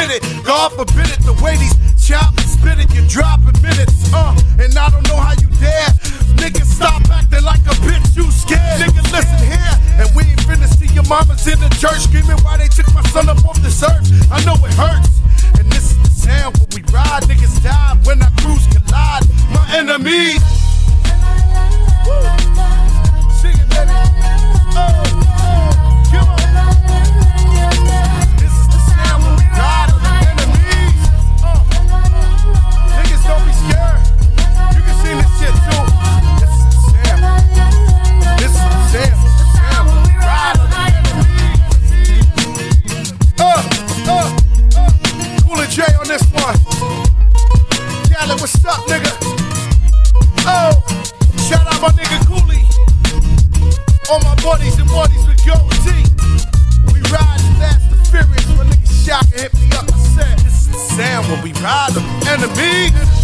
get it. God forbid it, the way these choppers spit it, you're dropping minutes. And I don't know how you dare. Niggas stop acting like a bitch, you scared. Nigga, listen here, and we ain't finished till your mama's in the church screaming why they took my son up off this earth. I know it hurts, and this is the sound when we ride. Niggas die when our crews collide. My enemies. Sing it, baby. Come on. This is the sound when we ride on the enemies. Niggas don't be scared. You can sing this shit too. This is the sound. This is the sound. The sound when we ride on the enemies. Cool and J on this one. Khaled, what's up, nigga? Shout out my nigga Cooley. All my buddies and buddies with Gold T. We ride fast and furious. My nigga Shock and hit me up. I said, this is the sound when we ride them enemies.